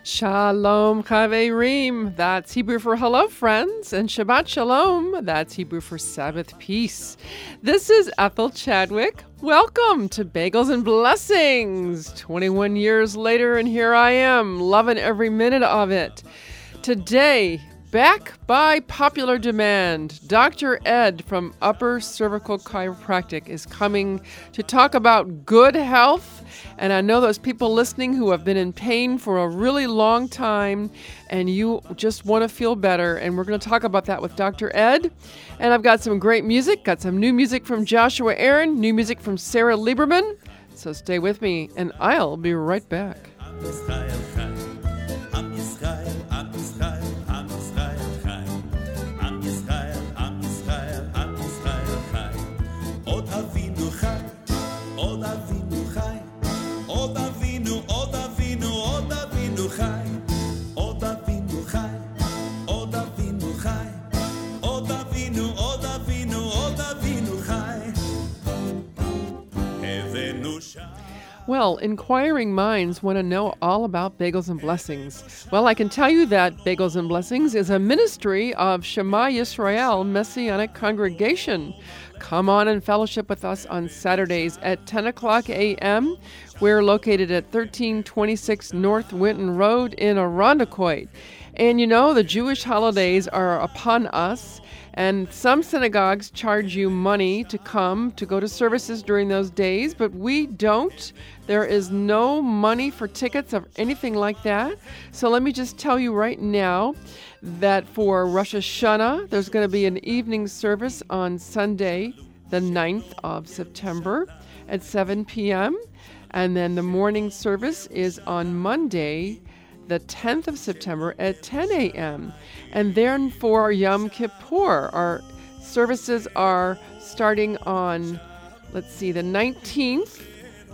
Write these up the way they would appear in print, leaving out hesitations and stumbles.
Shalom Chaverim, that's Hebrew for hello friends, and Shabbat Shalom, that's Hebrew for Sabbath peace. This is Ethel Chadwick. Welcome to Bagels and Blessings. 21 years later, and here I am, loving every minute of it. Today, back by popular demand, Dr. Ed from Upper Cervical Chiropractic is coming to talk about good health. And I know those people listening who have been in pain for a really long time and you just want to feel better. And we're going to talk about that with Dr. Ed. And I've got some great music, got some new music from Joshua Aaron, new music from Sarah Lieberman. So stay with me and I'll be right back. Well, inquiring minds want to know all about Bagels and Blessings. Well, I can tell you that Bagels and Blessings is a ministry of Shema Yisrael Messianic Congregation. Come on and fellowship with us on Saturdays at 10 o'clock a.m. We're located at 1326 North Winton Road in Irondequoit. And you know, the Jewish holidays are upon us, and some synagogues charge you money to come to go to services during those days, but we don't. There is no money for tickets or anything like that. So let me just tell you right now that for Rosh Hashanah, there's going to be an evening service on Sunday, the 9th of September at 7 p.m. And then the morning service is on Monday, the 10th of September at 10 a.m. And then for Yom Kippur, our services are starting on, the 19th.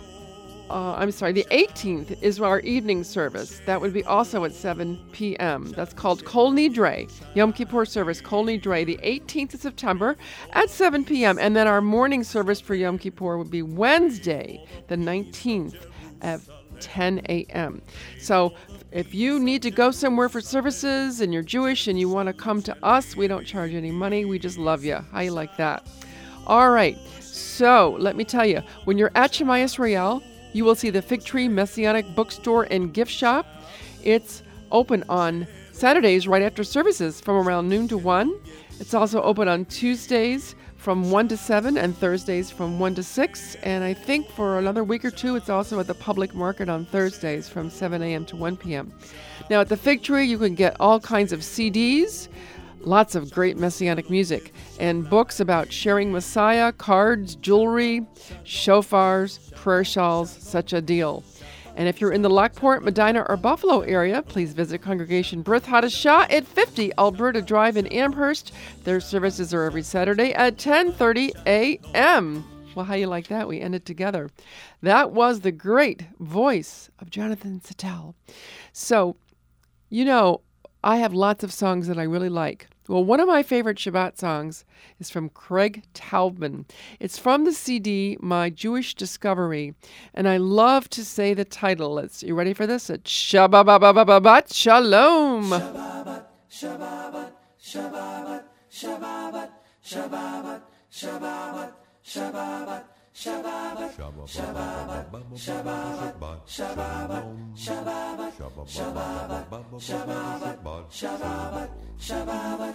The 18th is our evening service. That would be also at 7 p.m. That's called Kol Nidre, Yom Kippur service, Kol Nidre, the 18th of September at 7 p.m. And then our morning service for Yom Kippur would be Wednesday, the 19th at 10 a.m. So if you need to go somewhere for services and you're Jewish and you want to come to us, we don't charge any money. We just love you. How you like that? All right. So let me tell you, when you're at Shema Yisrael, you will see the Fig Tree Messianic Bookstore and Gift Shop. It's open on Saturdays right after services from around noon to 1. It's also open on Tuesdays from 1 to 7 and Thursdays from 1 to 6. And I think for another week or two, it's also at the public market on Thursdays from 7 a.m. to 1 p.m. Now at the Fig Tree, you can get all kinds of CDs, lots of great Messianic music, and books about sharing Messiah, cards, jewelry, shofars, prayer shawls, such a deal. And if you're in the Lockport, Medina, or Buffalo area, please visit Congregation Brit Hadashah at 50 Alberta Drive in Amherst. Their services are every Saturday at 10:30 a.m. Well, how you like that? We ended together. That was the great voice of Jonathan Sattel. So, you know, I have lots of songs that I really like. Well, one of my favorite Shabbat songs is from Craig Taubman. It's from the CD, My Jewish Discovery, and I love to say the title. You ready for this? It's Shabbat Shalom. Shabbat, Shabbat, Shabbat, Shabbat, Shabbat, Shabbat, Shabbat. Shabbat, Shabbat, Shabbat, Shabbat, Shabbat, Shabbat, Shabbat, Shabbat, Shabbat, Shabbat, Shabbat, Shabbat, Shabbat,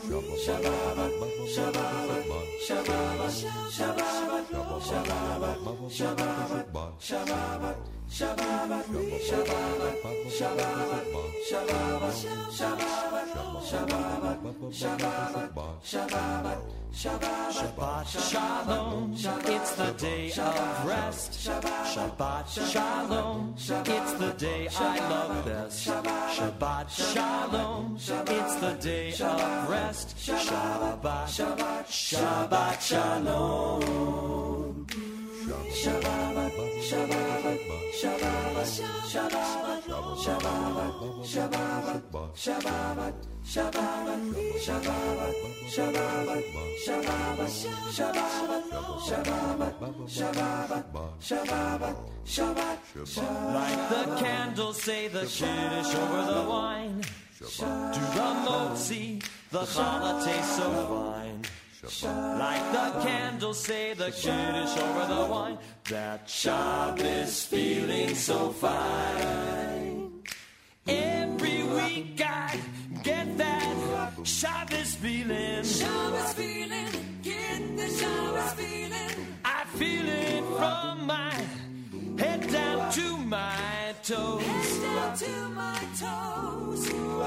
Shalom, it's the day of rest. Shabbat Shalom, it's the day I love best. Shabbat Shalom, it's the day of rest. Shabbat Shalom. Like the candles say the Kiddush over the wine. To the motzi, the challah tastes so fine. Like the candles say the Kiddush over the wine. That Shabbos feeling so fine. Every week I get that Shabbos feeling. Shabbos feeling, get the Shabbos feeling. I feel it from my head down to my toes. Head down to my toes.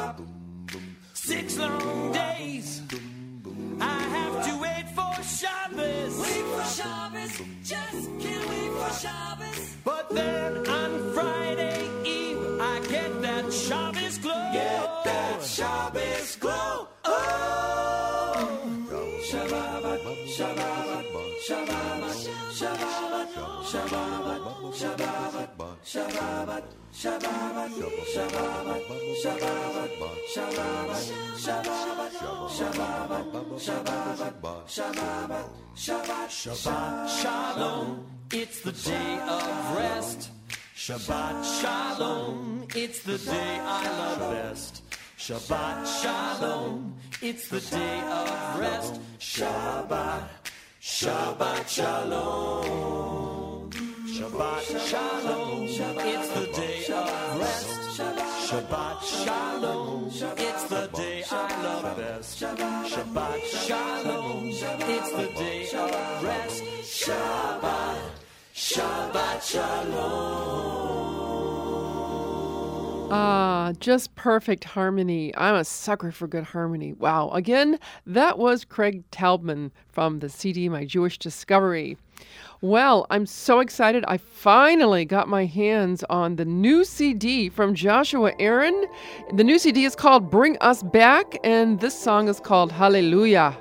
6 long days I have to wait for Shabbos. Wait for Shabbos, just can't wait for Shabbos. But then on Friday Eve I get that Shabbos glow. Get that Shabbos glow. Oh, Shabbat, Shabbat, Shabbat, Shabbat, Shabbat, Shabbat, Shabbat, Shabbat, Shabbat, Shabbat, Shabbat, Shabbat, Shabbat, Shabbat, Shabbat, Shalom. It's the day of rest. Shabbat Shalom. It's the day I love best. Shabbat Shalom. It's the day of rest. Shabbat, Shabbat Shalom. Shabbat Shalom. It's the day of rest. Shabbat Shalom. It's the day I love best. Shabbat Shalom. It's the day of rest. Shabbat, Shabbat Shalom. Ah, just perfect harmony. I'm a sucker for good harmony. Wow. Again, that was Craig Taubman from the CD My Jewish Discovery. Well, I'm so excited. I finally got my hands on the new CD from Joshua Aaron. The new CD is called Bring Us Back, and this song is called Hallelujah.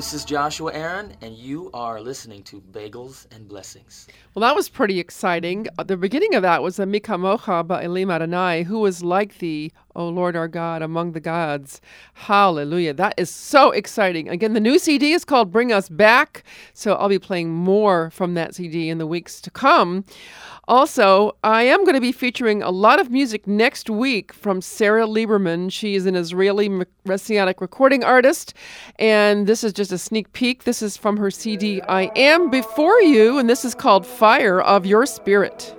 This is Joshua Aaron, and you are listening to Bagels and Blessings. Well, that was pretty exciting. The beginning of that was a Mi Kamocha Ba'elim Adonai, who is like thee, O Lord our God, among the gods. Hallelujah. That is so exciting. Again, the new CD is called Bring Us Back, so I'll be playing more from that CD in the weeks to come. Also, I am going to be featuring a lot of music next week from Sarah Lieberman. She is an Israeli Messianic recording artist, and this is just a sneak peek. This is from her CD, I Am Before You, and this is called Fire of Your Spirit.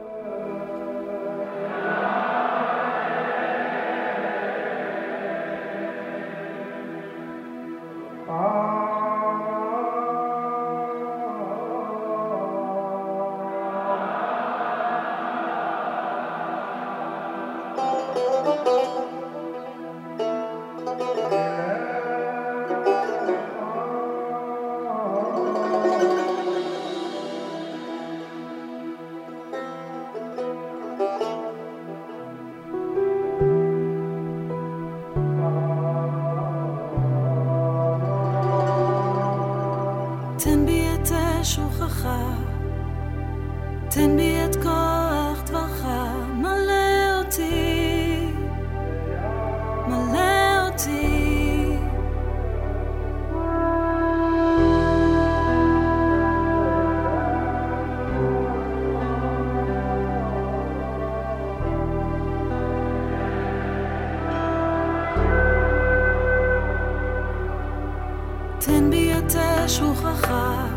תן בי את שוכחך, תן בי את כוח דברך, מלא אותי, מלא אותי. תן בי את שוכחך,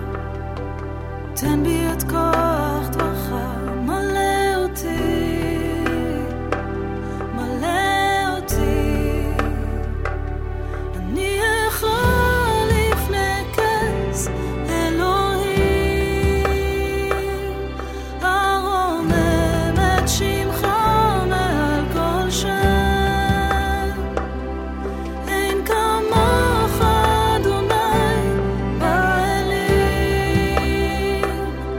תן בי את כוח דברך, מלא אותי, מלא אותי. אני יכול לפני כס אלוהים, הרומם את שמך מעל כל שם. אין כמוך אדוני באלים,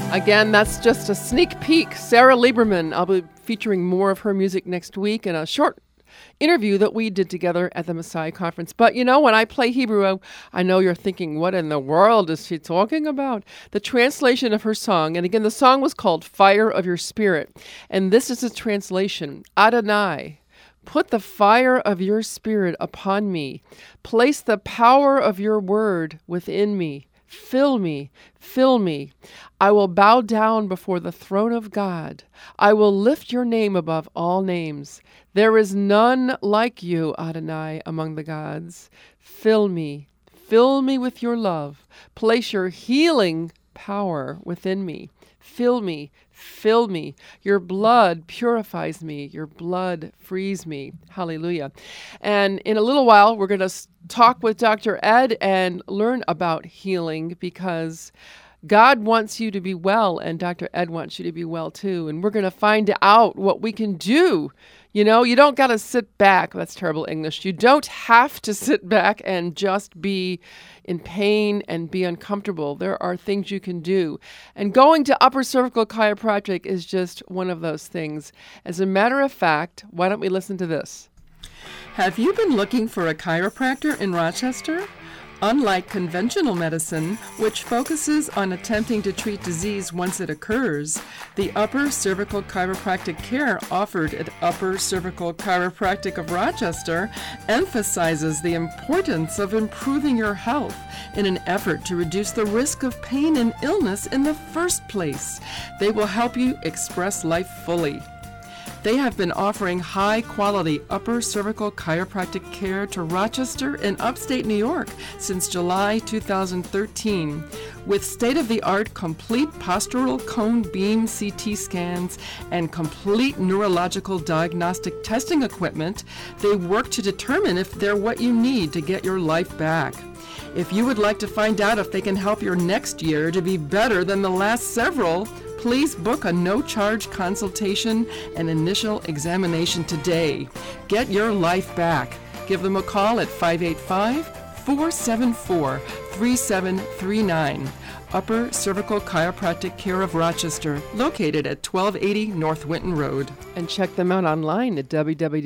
Again, that's just a sneak peek. Sarah Lieberman. I'll be featuring more of her music next week in a short interview that we did together at the Messiah Conference. But you know, when I play Hebrew, I know you're thinking, what in the world is she talking about? The translation of her song, and again, the song was called Fire of Your Spirit. And this is the translation. Adonai, put the fire of your spirit upon me. Place the power of your word within me. Fill me, fill me. I will bow down before the throne of God. I will lift your name above all names. There is none like you, Adonai, among the gods. Fill me with your love. Place your healing power within me. Fill me, fill me. Your blood purifies me. Your blood frees me. Hallelujah. And in a little while, we're going to talk with Dr. Ed and learn about healing, because God wants you to be well, and Dr. Ed wants you to be well too. And we're going to find out what we can do. You know, you don't got to sit back. That's terrible English. You don't have to sit back and just be in pain and be uncomfortable. There are things you can do. And going to upper cervical chiropractic is just one of those things. As a matter of fact, why don't we listen to this? Have you been looking for a chiropractor in Rochester? Unlike conventional medicine, which focuses on attempting to treat disease once it occurs, the Upper Cervical Chiropractic care offered at Upper Cervical Chiropractic of Rochester emphasizes the importance of improving your health in an effort to reduce the risk of pain and illness in the first place. They will help you express life fully. They have been offering high-quality upper cervical chiropractic care to Rochester and upstate New York since July 2013. With state-of-the-art complete postural cone beam CT scans and complete neurological diagnostic testing equipment, they work to determine if they're what you need to get your life back. If you would like to find out if they can help your next year to be better than the last several, please book a no-charge consultation and initial examination today. Get your life back. Give them a call at 585-474-3739. Upper Cervical Chiropractic Care of Rochester, located at 1280 North Winton Road. And check them out online at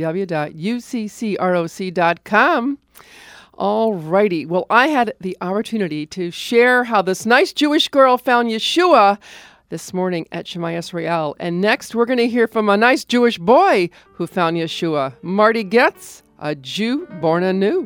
www.uccroc.com. All righty. Well, I had the opportunity to share how this nice Jewish girl found Yeshua this morning at Shema Yisrael. And next, we're going to hear from a nice Jewish boy who found Yeshua, Marty Getz, a Jew born anew.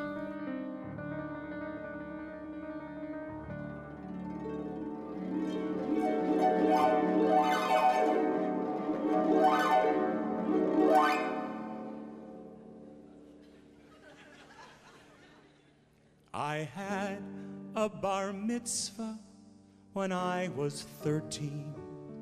I had a bar mitzvah when I was 13.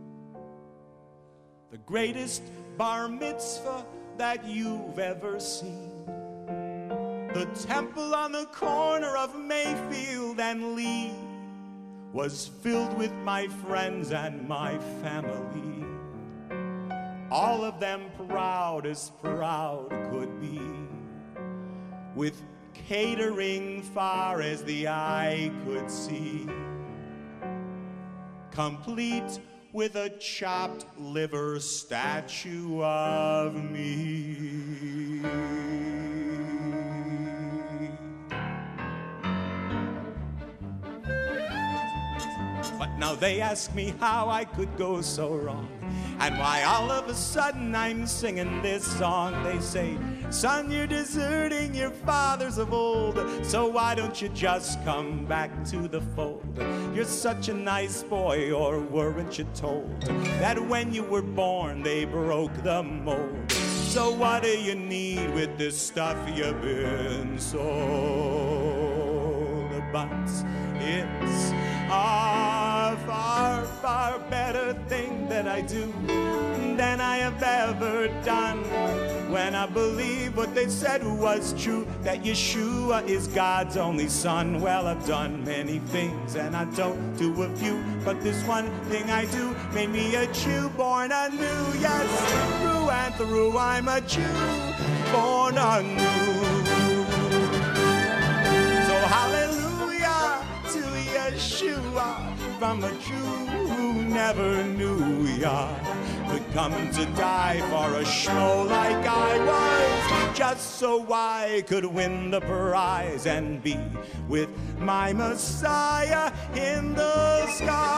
The greatest bar mitzvah that you've ever seen. The temple on the corner of Mayfield and Lee was filled with my friends and my family. All of them proud as proud could be, with catering far as the eye could see, complete with a chopped liver statue of me. But now they ask me how I could go so wrong, and why all of a sudden I'm singing this song. They say, son, you're deserting your fathers of old, so why don't you just come back to the fold? You're such a nice boy, or weren't you told that when you were born they broke the mold? So what do you need with this stuff you've been sold? But it's a far, far better thing that I do than I have ever done. When I believe what they said was true, that Yeshua is God's only son. Well, I've done many things and I don't do a few, but this one thing I do made me a Jew born anew. Yes, through and through I'm a Jew born anew. So hallelujah to Yeshua, from a Jew who never knew ya, could come to die for a schmo like I was, just so I could win the prize and be with my Messiah in the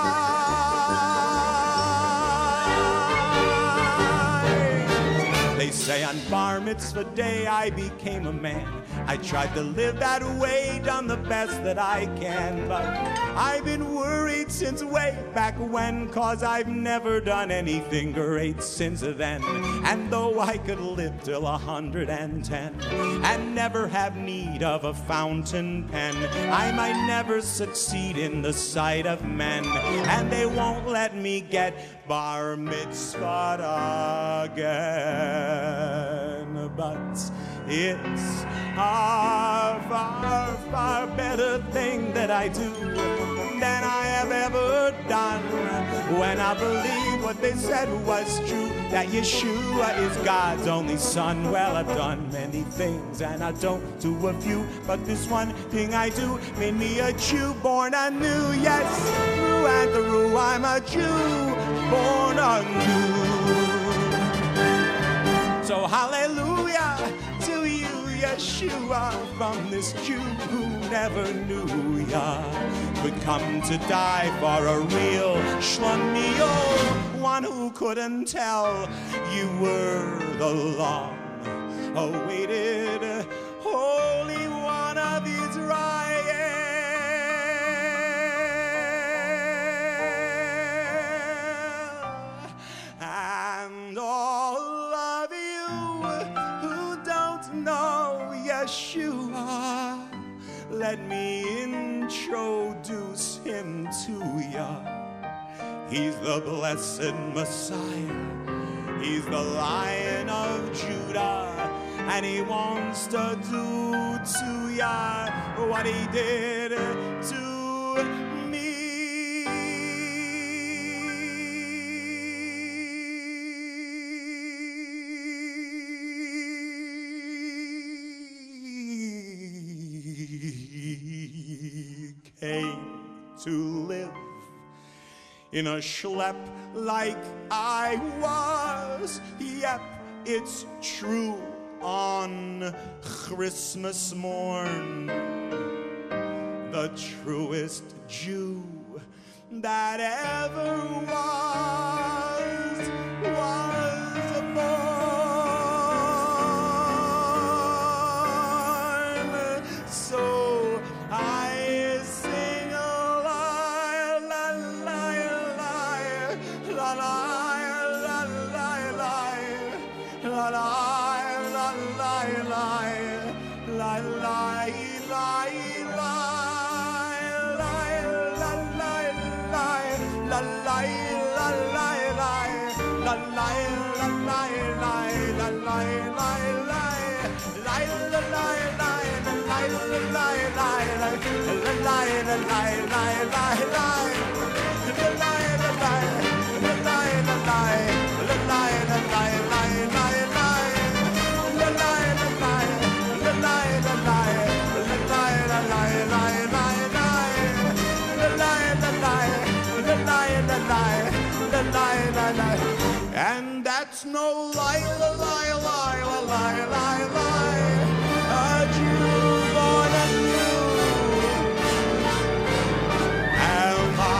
sky. They say on Bar Mitzvah Day I became a man. I tried to live that way, done the best that I can, but I've been worried since way back when, 'cause I've never done anything great since then. And though I could live till 110 and never have need of a fountain pen, I might never succeed in the sight of men, and they won't let me get bar mitzvah again. But it's a far, far better thing that I do than I have ever done, when I believe what they said was true, that Yeshua is God's only son. Well, I've done many things and I don't do a few, but this one thing I do made me a Jew born anew. Yes, through and through I'm a Jew born anew. So hallelujah to you, Yeshua, from this Jew who never knew ya, could come to die for a real schlemiel, one who couldn't tell you were the long-awaited Holy One of Israel. And all of you who don't know Yeshua, let me introduce him to ya. He's the blessed Messiah. He's the Lion of Judah, and he wants to do to ya what he did to me. Came to live in a schlep like I was. Yep, it's true, on Christmas morn, the truest Jew that ever was born. So I sing a lie, la lie, lie, la lie, la lie, lie, la lie, la lie, lie, la lie, lie, lie, lie, la lie, lie, la lie, la lie, lie, la lie, la lie, lie, la lie, lie, lie, lie, la lie, lie, la lie, lie, lie, la lie, la lie, lie, lie, lie, la lie, la lie, la lie, la lie, la lie, la lie, lie, lie, lie, la lie, la lie, la lie, la lie, la lie, la lie, lie, lie, lie, la lie, la lie, la lie, la lie, la lie, la lie, and that's no lie, la lie, lie, la lie, lie, lie, a Jew born anew am I.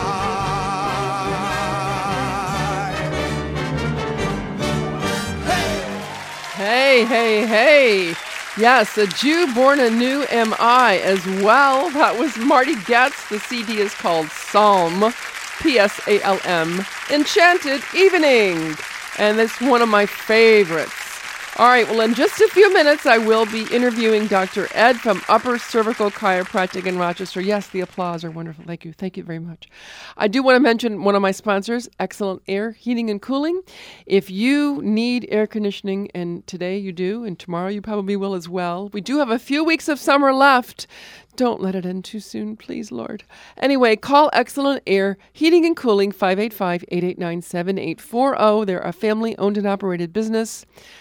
Hey, hey, hey. Yes, a Jew born anew am I as well. That was Marty Goetz. The CD is called Psalm, P-S-A-L-M, Enchanted Evening. And that's one of my favorites. All right, well, in just a few minutes, I will be interviewing Dr. Ed from Upper Cervical Chiropractic in Rochester. Yes, the applause are wonderful. Thank you. Thank you very much. I do want to mention one of my sponsors, Excellent Air Heating and Cooling. If you need air conditioning, and today you do, and tomorrow you probably will as well, we do have a few weeks of summer left. Don't let it end too soon, please, Lord. Anyway, call Excellent Air Heating and Cooling, 585-889-7840. They're a family-owned and operated business. They love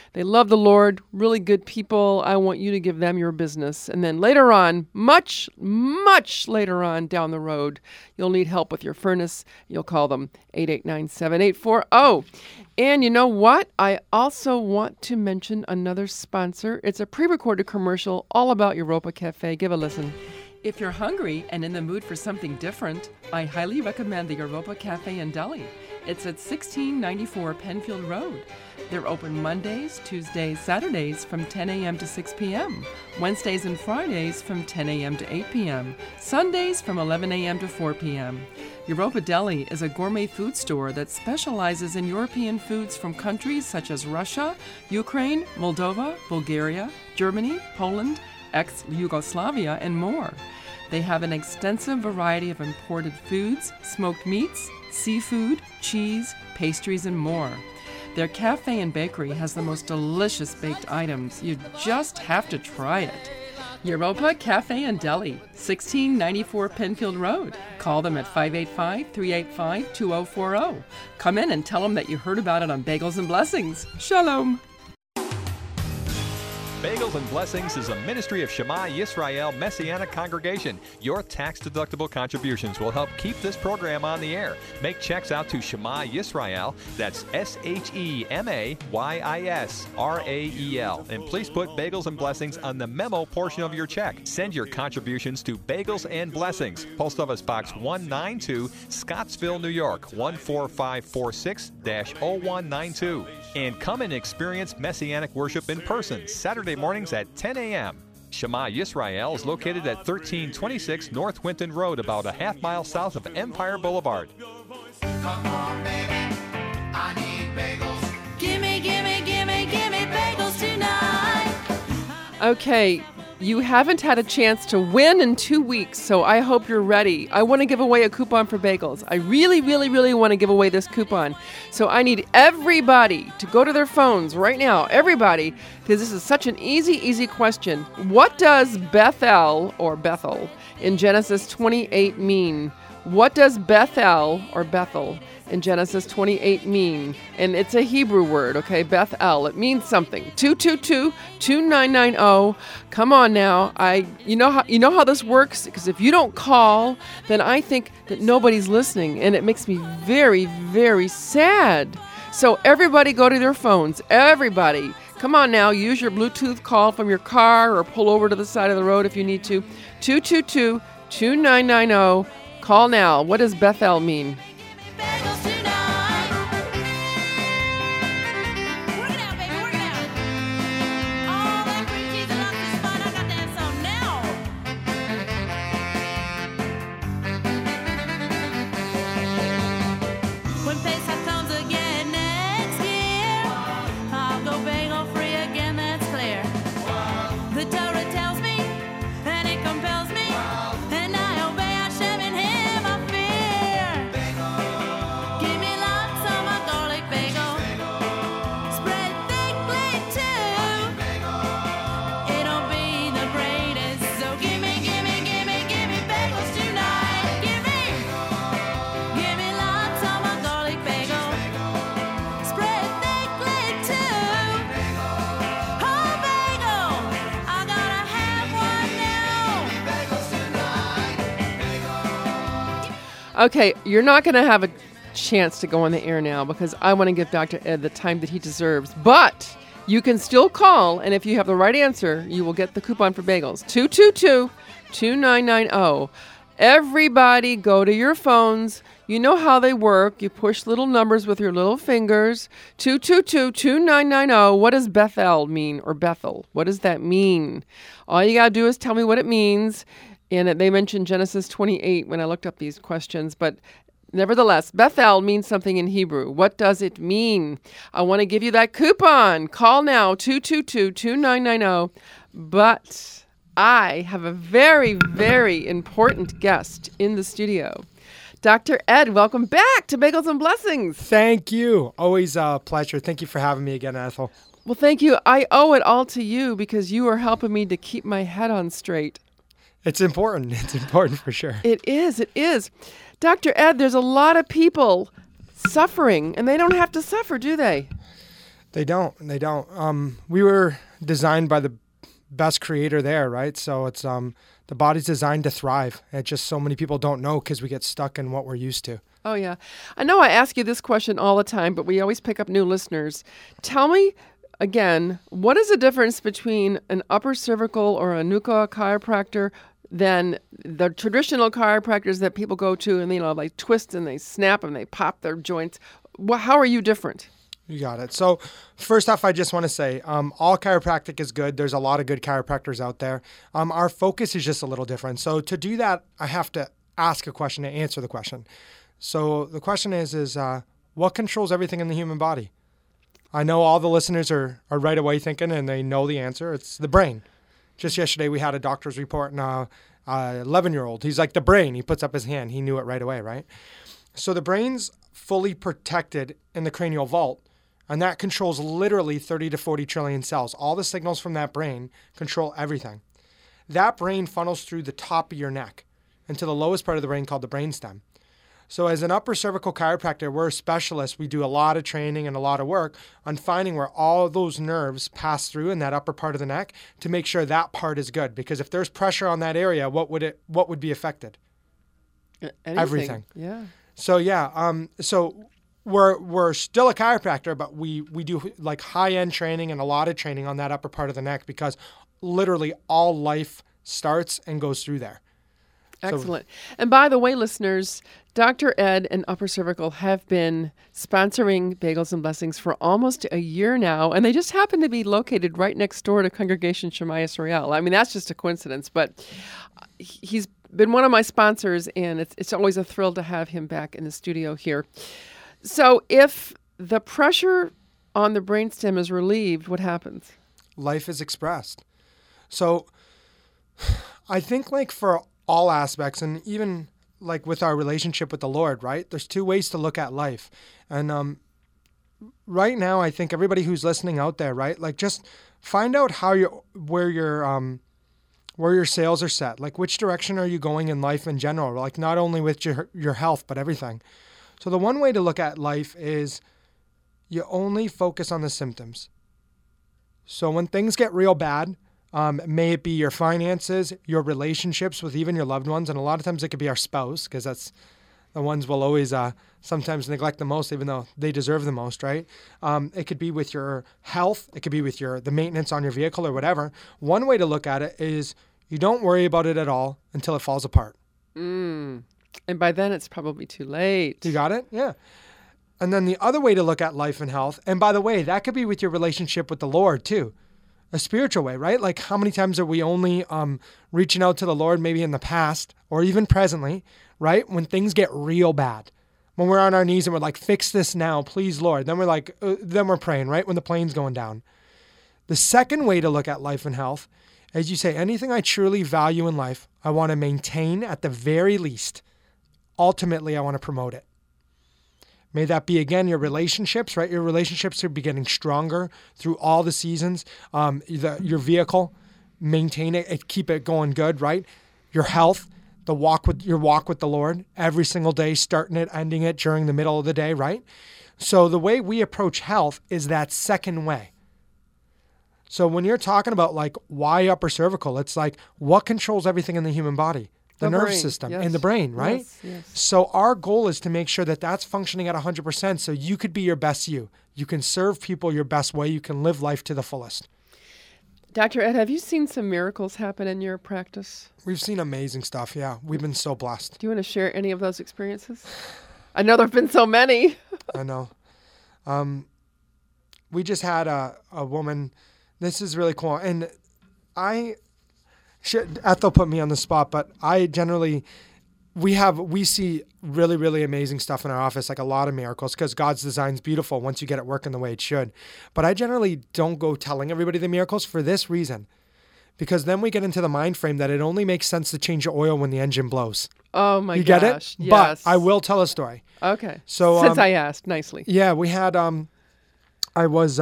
love the Lord, really good people. I want you to give them your business. And then later on, much later on down the road, you'll need help with your furnace. You'll call them 889-7840. And you know what? I also want to mention another sponsor. It's a pre-recorded commercial all about Europa Cafe. Give a listen. If you're hungry and in the mood for something different, I highly recommend the Europa Cafe in Delhi. It's at 1694 Penfield Road. They're open Mondays, Tuesdays, Saturdays from 10 a.m. to 6 p.m., Wednesdays and Fridays from 10 a.m. to 8 p.m., Sundays from 11 a.m. to 4 p.m. Europa Deli is a gourmet food store that specializes in European foods from countries such as Russia, Ukraine, Moldova, Bulgaria, Germany, Poland, ex-Yugoslavia, and more. They have an extensive variety of imported foods, smoked meats, seafood, cheese, pastries, and more. Their cafe and bakery has the most delicious baked items. You just have to try it. Europa Cafe and Deli, 1694 Penfield Road. Call them at 585-385-2040. Come in and tell them that you heard about it on Bagels and Blessings. Shalom. Bagels and Blessings is a ministry of Shema Yisrael Messianic Congregation. Your tax-deductible contributions will help keep this program on the air. Make checks out to Shema Yisrael, that's SHEMAYISRAEL. And please put Bagels and Blessings on the memo portion of your check. Send your contributions to Bagels and Blessings, Post Office Box 192, Scottsville, New York, 14546-0192. And come and experience Messianic worship in person, Saturday mornings at 10 a.m. Shema Yisrael is located at 1326 North Winton Road, about a half mile south of Empire Boulevard. Come on, baby, I need bagels. Gimme bagels tonight. Okay, you haven't had a chance to win in 2 weeks, so I hope you're ready. I want to give away a coupon for bagels. I really want to give away this coupon. So I need everybody to go to their phones right now, everybody, because this is such an easy question. What does Bethel, or Bethel, in Genesis 28 mean? What does Bethel, or Bethel, in Genesis 28 mean? And it's a Hebrew word, okay? Bethel. It means something. 222-2990. Come on now. You know how this works? Because if you don't call, then I think that nobody's listening, and it makes me very sad. So everybody go to their phones. Everybody. Come on now. Use your Bluetooth call from your car or pull over to the side of the road if you need to. 222-2990. Call now. What does Bethel mean? Bagels tonight. Work it out, baby, work it out. All that cream cheese and lobster spot, I got to have some now. When Pesach comes again next year, I'll go bagel free again, that's clear. The Torah tells me, and it compels me, and I obey Hashem in him I fear. Give me lots of my garlic bagel, spread thickly too. It'll be the greatest, so give me bagels tonight. Give me lots of my garlic bagel, spread thickly too. Oh, bagel, I gotta have one now. Okay, you're not going to have a chance to go on the air now because I want to give Dr. Ed the time that he deserves. But you can still call, and if you have the right answer, you will get the coupon for bagels. 222-2990. Everybody go to your phones. You know how they work. You push little numbers with your little fingers. 222-2990. What does Bethel mean, or Bethel? What does that mean? All you got to do is tell me what it means. And they mentioned Genesis 28 when I looked up these questions. But nevertheless, Bethel means something in Hebrew. What does it mean? I want to give you that coupon. Call now, 222-2990. But I have a very important guest in the studio. Dr. Ed, welcome back to Bagels and Blessings. Thank you. Always a pleasure. Thank you for having me again, Ethel. Well, thank you. I owe it all to you because you are helping me to keep my head on straight. It's important. It's important for sure. It is. Dr. Ed, there's a lot of people suffering, and they don't have to suffer, do they? They don't. We were designed by the best creator there, right? So it's the body's designed to thrive. And just so many people don't know because we get stuck in what we're used to. Oh, yeah. I know I ask you this question all the time, but we always pick up new listeners. Tell me, again, what is the difference between an upper cervical or a nuka chiropractor than the traditional chiropractors that people go to and, they twist and they snap and they pop their joints? How are you different? You got it. So first off, I just want to say all chiropractic is good. There's a lot of good chiropractors out there. Our focus is just a little different. So to do that, I have to ask a question to answer the question. So the question is what controls everything in the human body? I know all the listeners are right away thinking, and they know the answer. It's the brain. Just yesterday, we had a doctor's report on a 11-year-old. He's like, the brain. He puts up his hand. He knew it right away, right? So the brain's fully protected in the cranial vault, and that controls literally 30 to 40 trillion cells. All the signals from that brain control everything. That brain funnels through the top of your neck into the lowest part of the brain called the brainstem. So as an upper cervical chiropractor, we're specialists. We do a lot of training and a lot of work on finding where all those nerves pass through in that upper part of the neck to make sure that part is good. Because if there's pressure on that area, what would be affected? Anything. Everything. Yeah. So so we're still a chiropractor, but we do like high-end training and a lot of training on that upper part of the neck because literally all life starts and goes through there. Excellent. And by the way, listeners, Dr. Ed and Upper Cervical have been sponsoring Bagels and Blessings for almost a year now, and they just happen to be located right next door to Congregation Shema Yisrael. I mean, that's just a coincidence, but he's been one of my sponsors, and it's always a thrill to have him back in the studio here. So if the pressure on the brainstem is relieved, what happens? Life is expressed. So I think like for all aspects, and even like with our relationship with the Lord, right? There's two ways to look at life. And right now, I think everybody who's listening out there, right? Like just find out where your sails are set. Like which direction are you going in life in general? Like not only with your health, but everything. So the one way to look at life is you only focus on the symptoms. So when things get real bad, may it be your finances, your relationships with even your loved ones, and a lot of times it could be our spouse, because that's the ones we'll always sometimes neglect the most, even though they deserve the most, right? It could be with your health. It could be with the maintenance on your vehicle or whatever. One way to look at it is you don't worry about it at all until it falls apart. And by then it's probably too late. You got it? Yeah. And then the other way to look at life and health, and by the way, that could be with your relationship with the Lord too. A spiritual way, right? Like how many times are we only reaching out to the Lord maybe in the past or even presently, right? When things get real bad, when we're on our knees and we're like, fix this now, please, Lord. Then we're like, then we're praying, right? When the plane's going down. The second way to look at life and health, as you say, anything I truly value in life, I want to maintain at the very least. Ultimately, I want to promote it. May that be, again, your relationships, right? Your relationships should be getting stronger through all the seasons. Your vehicle, maintain it, keep it going good, right? Your health, your walk with the Lord every single day, starting it, ending it during the middle of the day, right? So the way we approach health is that second way. So when you're talking about like why upper cervical, it's like what controls everything in the human body? The nerve system and the brain, right? Yes. So our goal is to make sure that that's functioning at 100% so you could be your best you. You can serve people your best way. You can live life to the fullest. Dr. Ed, have you seen some miracles happen in your practice? We've seen amazing stuff, yeah. We've been so blessed. Do you want to share any of those experiences? I know there have been so many. I know. We just had a woman. This is really cool. And Ethel put me on the spot, but I generally, we see really, really amazing stuff in our office, like a lot of miracles, because God's design's beautiful once you get it working the way it should. But I generally don't go telling everybody the miracles for this reason, because then we get into the mind frame that it only makes sense to change the oil when the engine blows. Oh my gosh. You get it? Yes. But I will tell a story. Okay. So since I asked nicely. Yeah, we had, I was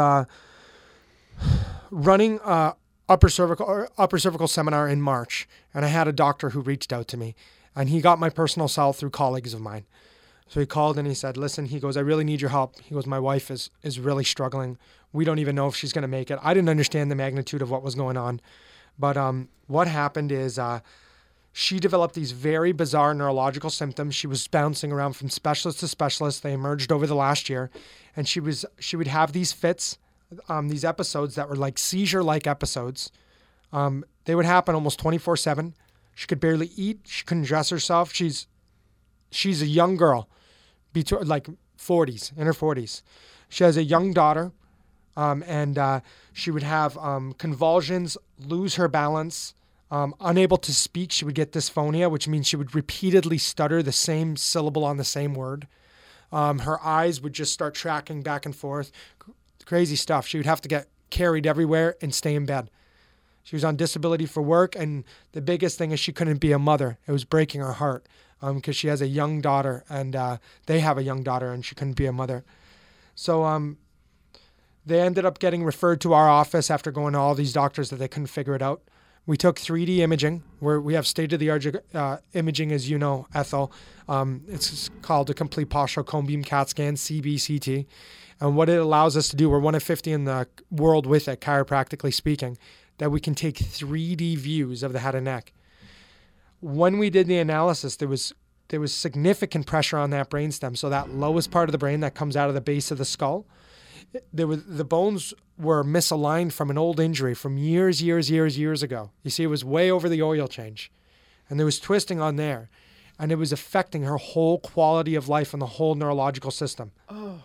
running upper cervical seminar in March, and I had a doctor who reached out to me, and he got my personal cell through colleagues of mine. So he called and he said, listen, he goes, I really need your help. He goes, my wife is really struggling. We don't even know if she's going to make it. I didn't understand the magnitude of what was going on. But what happened is she developed these very bizarre neurological symptoms. She was bouncing around from specialist to specialist. They emerged over the last year. And she would have these fits, these episodes that were like seizure-like episodes. They would happen almost 24/7. She could barely eat. She couldn't dress herself. She's a young girl, like 40s, in her 40s. She has a young daughter, and she would have convulsions, lose her balance, unable to speak. She would get dysphonia, which means she would repeatedly stutter the same syllable on the same word. Her eyes would just start tracking back and forth. Crazy stuff. She would have to get carried everywhere and stay in bed. She was on disability for work, and the biggest thing is she couldn't be a mother. It was breaking her heart because she has a young daughter, and they have a young daughter, and she couldn't be a mother. So they ended up getting referred to our office after going to all these doctors that they couldn't figure it out. We took 3D imaging, where we have state-of-the-art imaging, as you know, Ethel. It's called a complete postural cone beam CAT scan, CBCT. And what it allows us to do, we're one of 50 in the world with it, chiropractically speaking, that we can take 3D views of the head and neck. When we did the analysis, there was significant pressure on that brainstem. So that lowest part of the brain that comes out of the base of the skull, the bones were misaligned from an old injury from years ago. You see, it was way over the oil change. And there was twisting on there. And it was affecting her whole quality of life and the whole neurological system. Oh.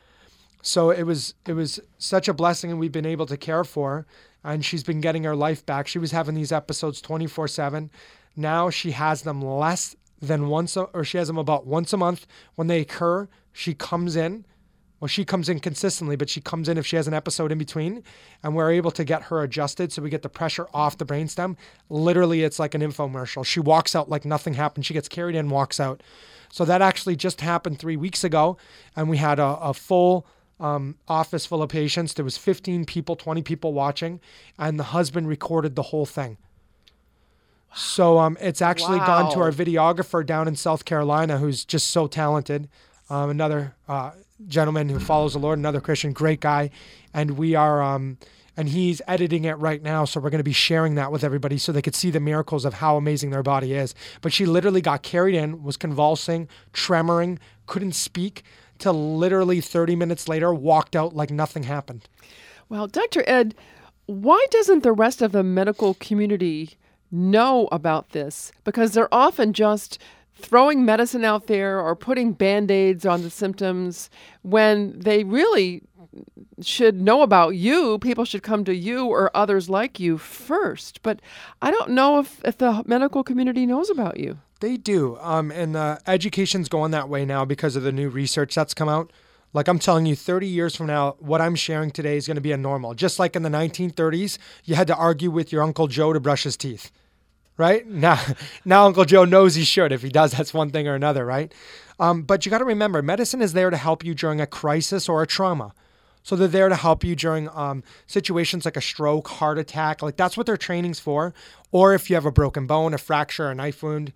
So it was such a blessing, and we've been able to care for her. And she's been getting her life back. She was having these episodes 24/7. Now she has them less than she has them about once a month. When they occur, she comes in. Well, she comes in consistently, but she comes in if she has an episode in between, and we're able to get her adjusted so we get the pressure off the brainstem. Literally, it's like an infomercial. She walks out like nothing happened. She gets carried in, walks out. So that actually just happened 3 weeks ago, and we had a full office full of patients. There was 15 people, 20 people watching, and the husband recorded the whole thing. Wow. So it's actually gone to our videographer down in South Carolina, who's just so talented. Another gentleman who follows the Lord, another Christian, great guy. And we are, and he's editing it right now. So we're going to be sharing that with everybody so they could see the miracles of how amazing their body is. But she literally got carried in, was convulsing, tremoring, couldn't speak, till literally 30 minutes later walked out like nothing happened. Well, Dr. Ed, why doesn't the rest of the medical community know about this? Because they're often just throwing medicine out there or putting Band-Aids on the symptoms when they really should know about you. People should come to you or others like you first. But I don't know if the medical community knows about you. They do. And education's going that way now because of the new research that's come out. Like I'm telling you, 30 years from now, what I'm sharing today is going to be a normal. Just like in the 1930s, you had to argue with your Uncle Joe to brush his teeth, right? Now Uncle Joe knows he should. If he does, that's one thing or another, right? But you got to remember, medicine is there to help you during a crisis or a trauma. So they're there to help you during situations like a stroke, heart attack. Like that's what their training's for. Or if you have a broken bone, a fracture, a knife wound.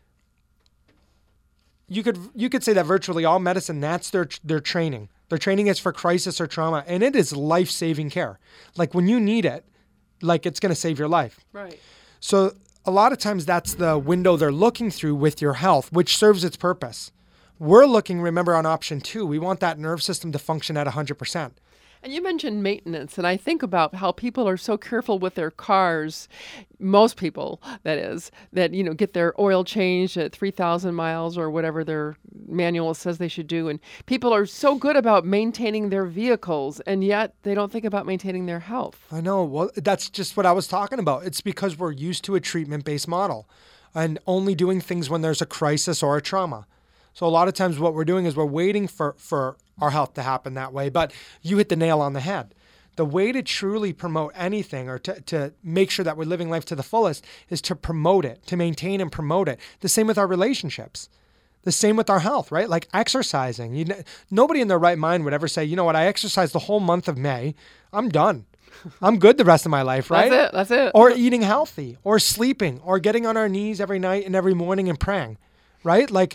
You could say that virtually all medicine, that's their training. Their training is for crisis or trauma, and it is life-saving care. Like when you need it, like it's going to save your life. Right. So a lot of times that's the window they're looking through with your health, which serves its purpose. We're looking, remember, on option 2. We want that nerve system to function at 100%. And you mentioned maintenance, and I think about how people are so careful with their cars, most people, that is, that, get their oil changed at 3,000 miles or whatever their manual says they should do. And people are so good about maintaining their vehicles, and yet they don't think about maintaining their health. I know. Well, that's just what I was talking about. It's because we're used to a treatment-based model and only doing things when there's a crisis or a trauma. So a lot of times what we're doing is we're waiting for our health to happen that way. But you hit the nail on the head. The way to truly promote anything or to make sure that we're living life to the fullest is to promote it, to maintain and promote it. The same with our relationships. The same with our health, right? Like exercising. Nobody in their right mind would ever say, you know what, I exercised the whole month of May. I'm done. I'm good the rest of my life, right? That's it. Or eating healthy or sleeping or getting on our knees every night and every morning and praying, right? Like,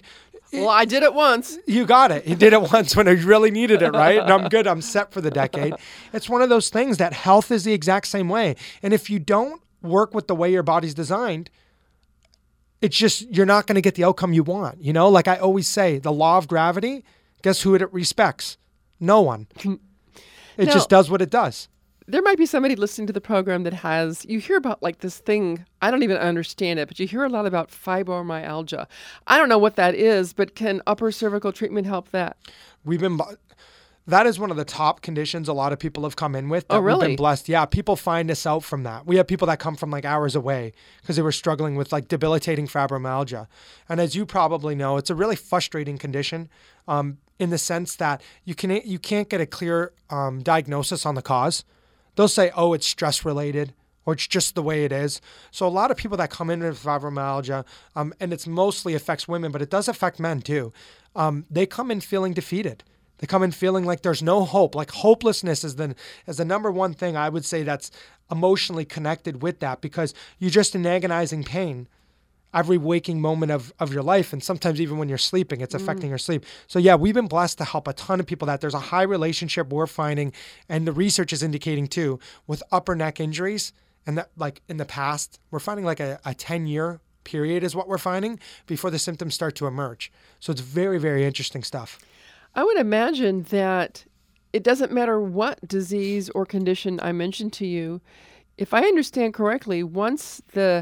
Well, I did it once. You got it. You did it once when I really needed it, right? And I'm good. I'm set for the decade. It's one of those things that health is the exact same way. And if you don't work with the way your body's designed, it's just, you're not going to get the outcome you want. You know, like I always say, the law of gravity, guess who it respects? No one. It No. just does what it does. There might be somebody listening to the program that has, you hear about like this thing, I don't even understand it, but you hear a lot about fibromyalgia. I don't know what that is, but can upper cervical treatment help that? That is one of the top conditions a lot of people have come in with. That Oh, We've really? been blessed. Yeah, people find us out from that. We have people that come from like hours away because they were struggling with like debilitating fibromyalgia. And as you probably know, it's a really frustrating condition in the sense that you can't get a clear diagnosis on the cause. They'll say, oh, it's stress related, or it's just the way it is. So a lot of people that come in with fibromyalgia, and it's mostly affects women, but it does affect men too. They come in feeling defeated. They come in feeling like there's no hope. Like hopelessness is the number one thing I would say that's emotionally connected with that, because you're just in agonizing pain every waking moment of your life. And sometimes even when you're sleeping, it's affecting your sleep. So yeah, we've been blessed to help a ton of people that there's a high relationship we're finding, and the research is indicating too, with upper neck injuries. And that, like in the past, we're finding like a 10-year period is what we're finding before the symptoms start to emerge. So it's very, very interesting stuff. I would imagine that it doesn't matter what disease or condition I mentioned to you. If I understand correctly, once the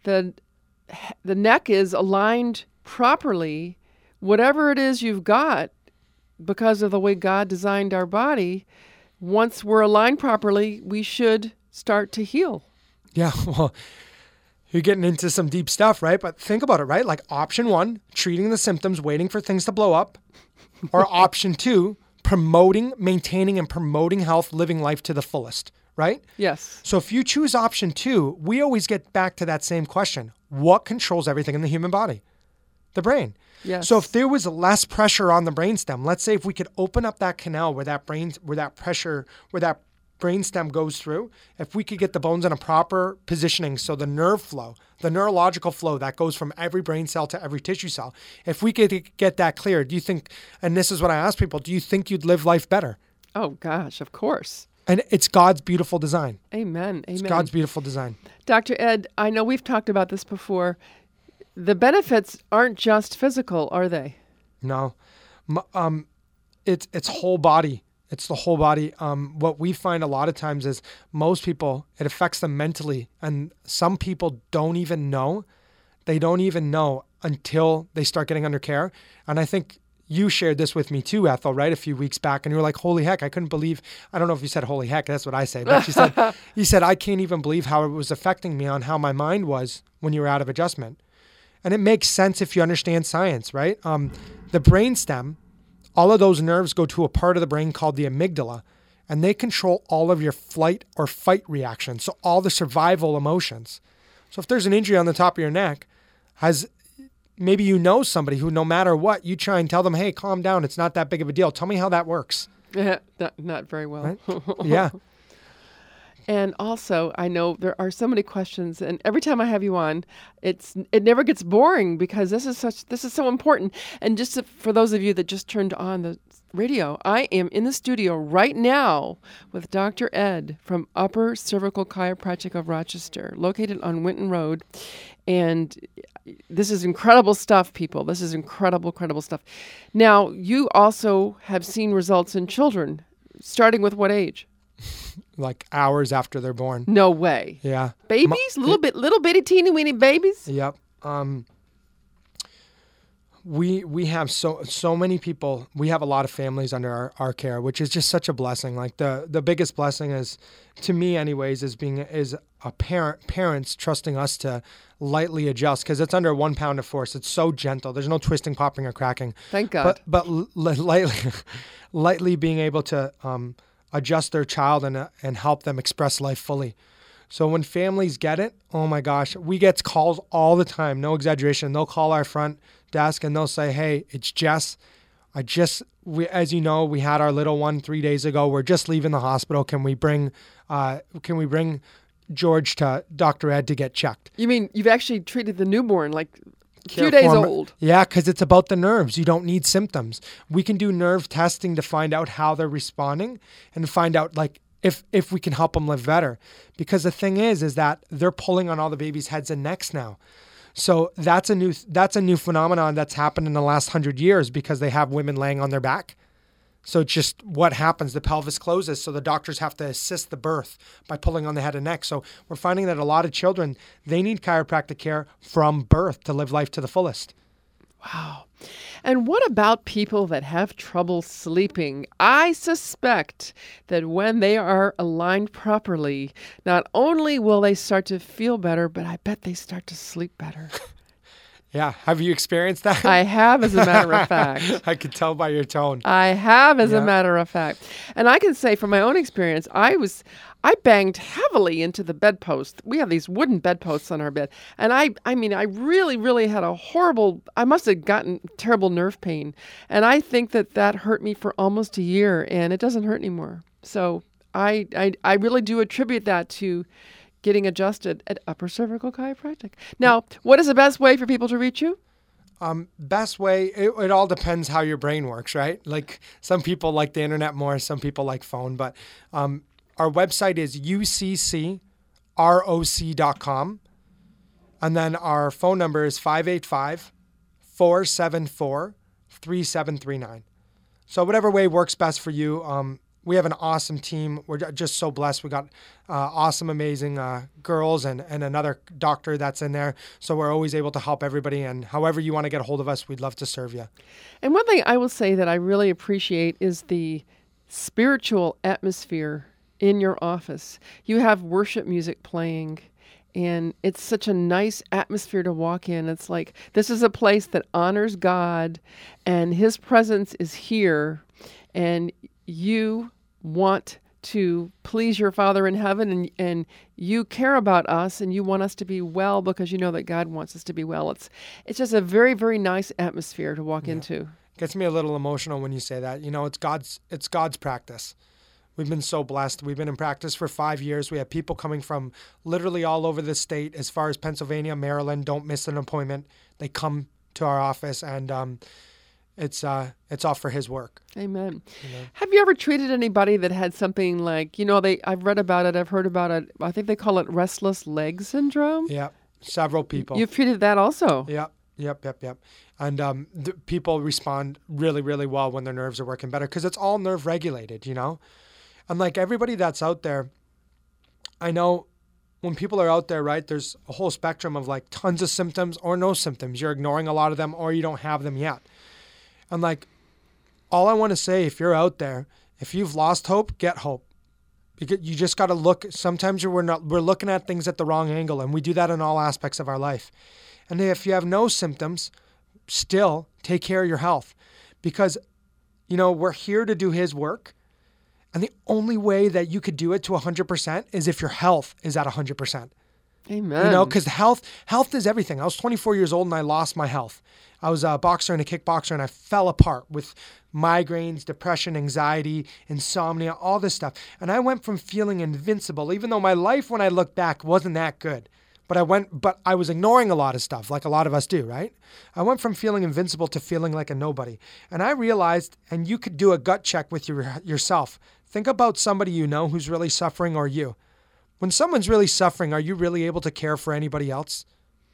neck is aligned properly, whatever it is you've got, because of the way God designed our body, once we're aligned properly, we should start to heal. Yeah, well, you're getting into some deep stuff, right? But think about it, right? Like option one, treating the symptoms, waiting for things to blow up. Or option two, maintaining and promoting health, living life to the fullest, right? Yes. So if you choose option two, we always get back to that same question. What controls everything in the human body? The brain. Yes. So if there was less pressure on the brainstem, let's say if we could open up that canal where that brainstem goes through, if we could get the bones in a proper positioning, so the nerve flow, the neurological flow that goes from every brain cell to every tissue cell, if we could get that clear, do you think, and this is what I ask people, do you think you'd live life better? Oh, gosh, of course. And it's God's beautiful design. Amen. Amen. It's God's beautiful design. Dr. Ed, I know we've talked about this before. The benefits aren't just physical, are they? No. It's whole body. It's the whole body. What we find a lot of times is most people, it affects them mentally. And some people don't even know. They don't even know until they start getting under care. And I think you shared this with me too, Ethel, right? A few weeks back. And you were like, holy heck, I couldn't believe, I don't know if you said holy heck, that's what I say. But you said, I can't even believe how it was affecting me on how my mind was when you were out of adjustment. And it makes sense if you understand science, right? The brainstem, all of those nerves go to a part of the brain called the amygdala, and they control all of your flight or fight reactions. So all the survival emotions. So if there's an injury on the top of your neck, maybe you know somebody who, no matter what, you try and tell them, hey, calm down. It's not that big of a deal. Tell me how that works. Not very well. Right? Yeah. And also, I know there are so many questions, and every time I have you on, it never gets boring because this is so important. And just for those of you that just turned on the radio, I am in the studio right now with Dr. Ed from Upper Cervical Chiropractic of Rochester, located on Winton Road. And this is incredible stuff, people. This is incredible stuff. Now, you also have seen results in children, starting with what age? Like hours after they're born. No way. Yeah. Babies? Little bitty teeny weeny babies? Yep. We have so many people. We have a lot of families under our care, which is just such a blessing. Like the biggest blessing is, to me anyways, is a parents trusting us to lightly adjust, because it's under 1 pound of force. It's so gentle. There's no twisting, popping, or cracking. Thank God. But lightly being able to adjust their child and help them express life fully. So when families get it, oh my gosh, we get calls all the time, no exaggeration. They'll call our front desk and they'll say, hey, it's Jess. As you know, we had our little one 3 days ago. We're just leaving the hospital. Can we bring George to Dr. Ed to get checked? You mean you've actually treated the newborn like few days form- old. Yeah, because it's about the nerves. You don't need symptoms. We can do nerve testing to find out how they're responding and find out like if we can help them live better. Because the thing is that they're pulling on all the babies' heads and necks now. So that's a new phenomenon that's happened in the last 100 years because they have women laying on their back. So it's just what happens. The pelvis closes, so the doctors have to assist the birth by pulling on the head and neck. So we're finding that a lot of children, they need chiropractic care from birth to live life to the fullest. Wow. And what about people that have trouble sleeping? I suspect that when they are aligned properly, not only will they start to feel better, but I bet they start to sleep better. Yeah. Have you experienced that? I have, as a matter of fact. I could tell by your tone. I have, as a Yeah. matter of fact. And I can say from my own experience, I banged heavily into the bedpost. We have these wooden bedposts on our bed. And I mean, I really, really had I must have gotten terrible nerve pain. And I think that hurt me for almost a year, and it doesn't hurt anymore. So I really do attribute that to getting adjusted at Upper Cervical Chiropractic. Now, what is the best way for people to reach you? Best way, it all depends how your brain works, right? Like some people like the internet more, some people like phone, but our website is uccroc.com. And then our phone number is 585-474-3739. So whatever way works best for you. We have an awesome team. We're just so blessed. We got awesome, amazing girls and another doctor that's in there. So we're always able to help everybody. And however you want to get a hold of us, we'd love to serve you. And one thing I will say that I really appreciate is the spiritual atmosphere in your office. You have worship music playing, and it's such a nice atmosphere to walk in. It's like this is a place that honors God, and His presence is here, and you want to please your Father in heaven, and you care about us, and you want us to be well because you know that God wants us to be well. It's just a very, very nice atmosphere to walk into. Gets me a little emotional when you say that. You know, it's God's practice. We've been so blessed. We've been in practice for 5 years. We have people coming from literally all over the state, as far as Pennsylvania, Maryland. Don't miss an appointment. They come to our office, and it's all for His work. Amen. Have you ever treated anybody that had something like, I've read about it, I've heard about it, I think they call it restless leg syndrome? Yeah, several people. You've treated that also? Yep. And the people respond really, really well when their nerves are working better because it's all nerve regulated, And like everybody that's out there, I know when people are out there, right, there's a whole spectrum of like tons of symptoms or no symptoms. You're ignoring a lot of them or you don't have them yet. And like, all I want to say, if you're out there, if you've lost hope, get hope. Because you just got to look. Sometimes we're looking at things at the wrong angle, and we do that in all aspects of our life. And if you have no symptoms, still take care of your health, because we're here to do His work, and the only way that you could do it to 100% is if your health is at 100%. Amen. Because health is everything. I was 24 years old and I lost my health. I was a boxer and a kickboxer, and I fell apart with migraines, depression, anxiety, insomnia, all this stuff. And I went from feeling invincible, even though my life, when I look back, wasn't that good. But I was ignoring a lot of stuff, like a lot of us do, right? I went from feeling invincible to feeling like a nobody. And I realized, and you could do a gut check with yourself. Think about somebody who's really suffering, or you. When someone's really suffering, are you really able to care for anybody else?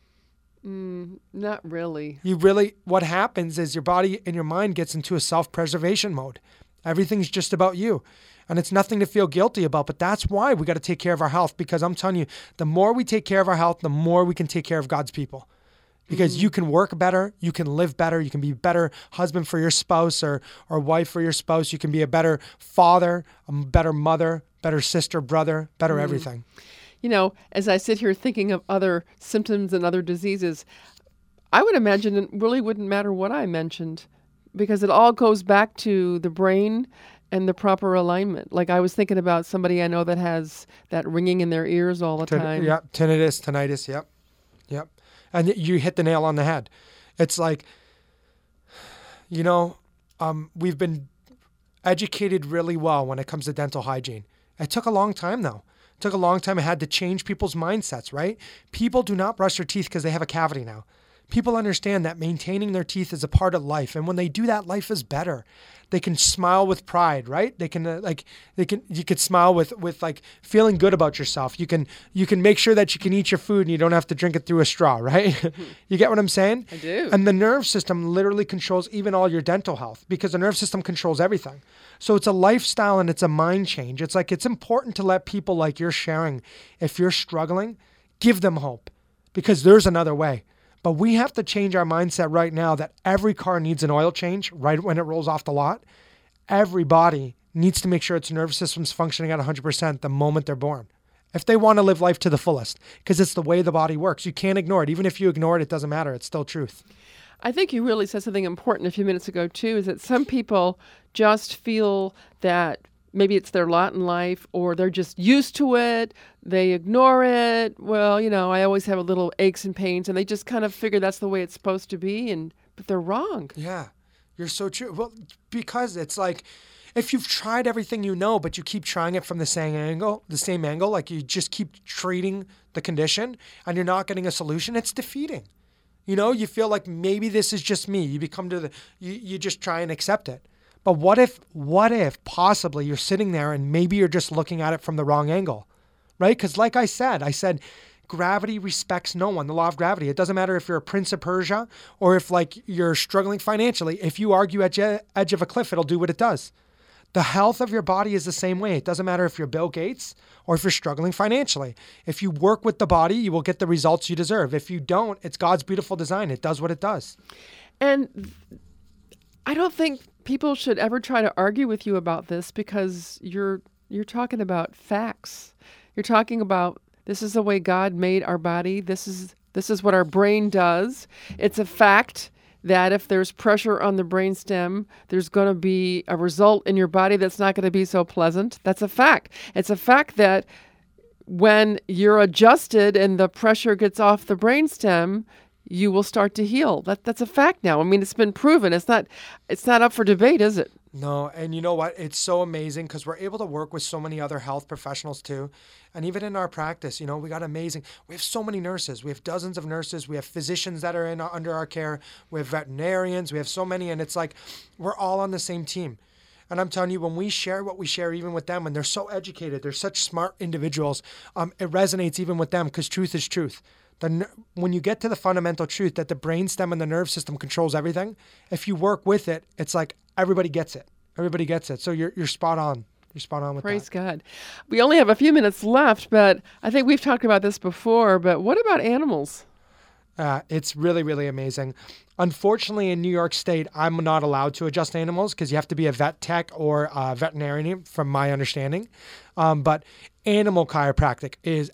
Not really. What happens is your body and your mind gets into a self-preservation mode. Everything's just about you. And it's nothing to feel guilty about, but that's why we got to take care of our health, because I'm telling you, the more we take care of our health, the more we can take care of God's people. Because you can work better, you can live better, you can be a better husband for your spouse or wife for your spouse, you can be a better father, a better mother, better sister, brother, better everything. As I sit here thinking of other symptoms and other diseases, I would imagine it really wouldn't matter what I mentioned, because it all goes back to the brain and the proper alignment. Like I was thinking about somebody I know that has that ringing in their ears all the time. Yeah, tinnitus, yep. And you hit the nail on the head. It's like, we've been educated really well when it comes to dental hygiene. It took a long time, though. It took a long time. I had to change people's mindsets, right? People do not brush their teeth because they have a cavity now. People understand that maintaining their teeth is a part of life. And when they do that, life is better. They can smile with pride, right? They can you could smile with like feeling good about yourself. You can make sure that you can eat your food and you don't have to drink it through a straw, right? You get what I'm saying? I do. And the nerve system literally controls even all your dental health because the nerve system controls everything. So it's a lifestyle and it's a mind change. It's like, it's important to let people like you're sharing, if you're struggling, give them hope because there's another way. But we have to change our mindset right now that every car needs an oil change right when it rolls off the lot. Everybody needs to make sure its nervous system's functioning at 100% the moment they're born. If they want to live life to the fullest, because it's the way the body works. You can't ignore it. Even if you ignore it, it doesn't matter. It's still truth. I think you really said something important a few minutes ago, too, is that some people just feel that maybe it's their lot in life or they're just used to it. They ignore it. Well, I always have a little aches and pains, and they just kind of figure that's the way it's supposed to be, but they're wrong. Yeah, you're so true. Well, because it's like if you've tried everything but you keep trying it from the same angle, like you just keep treating the condition and you're not getting a solution, it's defeating. You feel like maybe this is just me. You become you just try and accept it. But what if possibly you're sitting there and maybe you're just looking at it from the wrong angle, right? Because like I said, gravity respects no one, the law of gravity. It doesn't matter if you're a prince of Persia or if like you're struggling financially. If you argue at the edge of a cliff, it'll do what it does. The health of your body is the same way. It doesn't matter if you're Bill Gates or if you're struggling financially. If you work with the body, you will get the results you deserve. If you don't, it's God's beautiful design. It does what it does. And I don't think people should ever try to argue with you about this because you're talking about facts. You're talking about this is the way God made our body. This is what our brain does. It's a fact that if there's pressure on the brainstem, there's going to be a result in your body that's not going to be so pleasant. That's a fact. It's a fact that when you're adjusted and the pressure gets off the brainstem, you will start to heal. That's a fact now. I mean, it's been proven. It's not up for debate, is it? No, and you know what? It's so amazing because we're able to work with so many other health professionals too. And even in our practice, we have so many nurses. We have dozens of nurses. We have physicians that are under our care. We have veterinarians. We have so many. And it's like we're all on the same team. And I'm telling you, when we share what we share, even with them, and they're so educated, they're such smart individuals, it resonates even with them because truth is truth. When you get to the fundamental truth that the brainstem and the nerve system controls everything, if you work with it, it's like everybody gets it. Everybody gets it. So you're spot on. You're spot on with that. Praise God. We only have a few minutes left, but I think we've talked about this before, but what about animals? It's really, really amazing. Unfortunately, in New York State, I'm not allowed to adjust animals because you have to be a vet tech or a veterinarian, from my understanding. But animal chiropractic is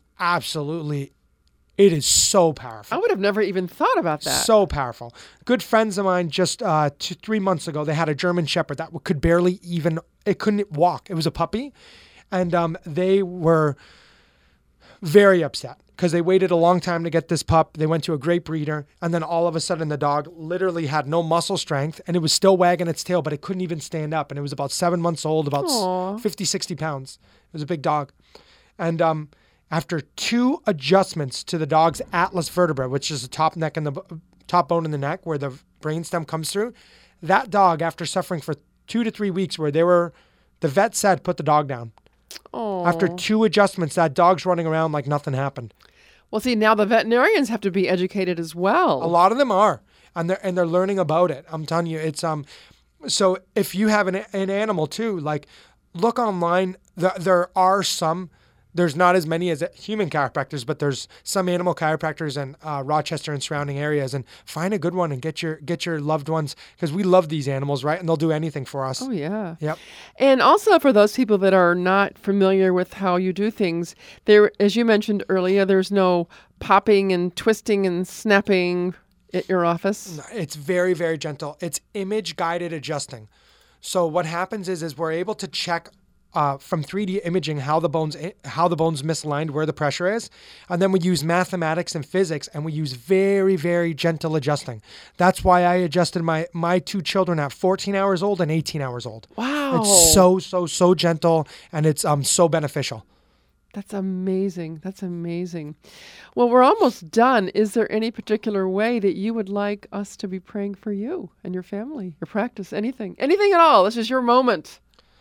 it is so powerful. I would have never even thought about that. So powerful. Good friends of mine just 3 months ago, they had a German Shepherd that could barely it couldn't walk. It was a puppy. And they were very upset because they waited a long time to get this pup. They went to a great breeder. And then all of a sudden the dog literally had no muscle strength and it was still wagging its tail, but it couldn't even stand up. And it was about 7 months old, about 50, 60 pounds. It was a big dog. And after 2 adjustments to the dog's atlas vertebra, which is the top neck and the top bone in the neck where the brainstem comes through, that dog, after suffering for 2 to 3 weeks, the vet said, put the dog down. Aww. After 2 adjustments, that dog's running around like nothing happened. Well, see, now the veterinarians have to be educated as well. A lot of them are, and they're learning about it. I'm telling you, it's So if you have an animal too, like look online. There are some. There's not as many as human chiropractors, but there's some animal chiropractors in Rochester and surrounding areas. And find a good one and get your loved ones, because we love these animals, right? And they'll do anything for us. Oh, yeah. Yep. And also for those people that are not familiar with how you do things, there, as you mentioned earlier, there's no popping and twisting and snapping at your office. It's very, very gentle. It's image-guided adjusting. So what happens is we're able to check from 3D imaging how the bone's misaligned, where the pressure is. And then we use mathematics and physics, and we use very, very gentle adjusting. That's why I adjusted my 2 children at 14 hours old and 18 hours old. Wow. It's so gentle, and it's so beneficial. That's amazing. That's amazing. Well, we're almost done. Is there any particular way that you would like us to be praying for you and your family, your practice, anything? Anything at all. This is your moment.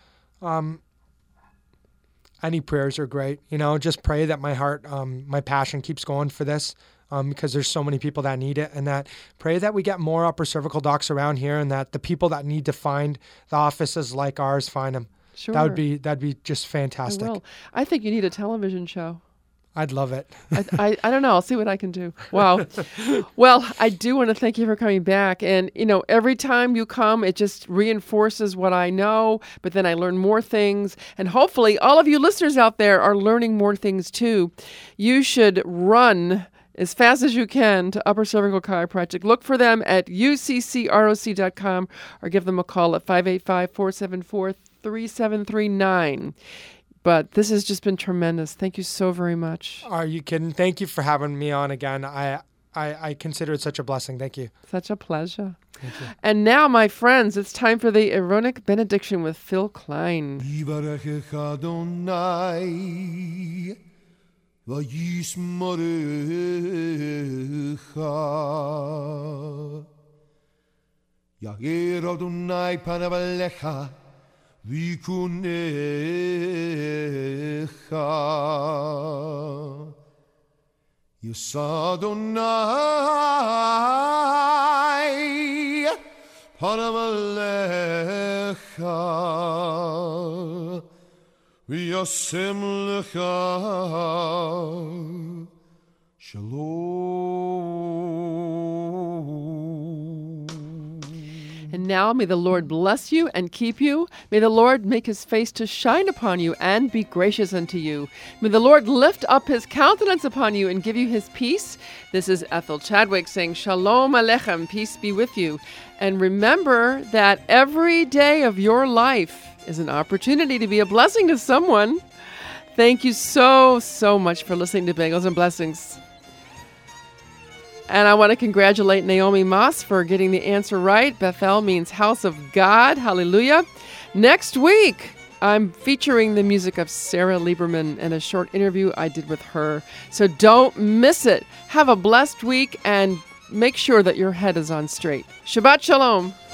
Any prayers are great. Just pray that my heart, my passion keeps going for this because there's so many people that need it, and that pray that we get more upper cervical docs around here, and that the people that need to find the offices like ours find them. Sure. That'd be just fantastic. I will. I think you need a television show. I'd love it. I don't know. I'll see what I can do. Wow. Well, I do want to thank you for coming back. And, every time you come, it just reinforces what I know, but then I learn more things. And hopefully all of you listeners out there are learning more things too. You should run as fast as you can to Upper Cervical Chiropractic. Look for them at uccroc.com or give them a call at 585-474-3739. But this has just been tremendous. Thank you so very much. Are you kidding? Thank you for having me on again. I consider it such a blessing. Thank you. Such a pleasure. Thank you. And now, my friends, it's time for the Aaronic Benediction with Phil Klein. Yivarechech Adonai v'yismorecha Yagir Adonai panav alecha v'yikunecha Yis Adonai panav alecha v'yasem lecha shalom. And now may the Lord bless you and keep you. May the Lord make his face to shine upon you and be gracious unto you. May the Lord lift up his countenance upon you and give you his peace. This is Ethel Chadwick saying, Shalom Aleichem, peace be with you. And remember that every day of your life is an opportunity to be a blessing to someone. Thank you so, so much for listening to Bagels and Blessings. And I want to congratulate Naomi Moss for getting the answer right. Bethel means house of God. Hallelujah. Next week, I'm featuring the music of Sarah Lieberman in a short interview I did with her. So don't miss it. Have a blessed week and make sure that your head is on straight. Shabbat Shalom.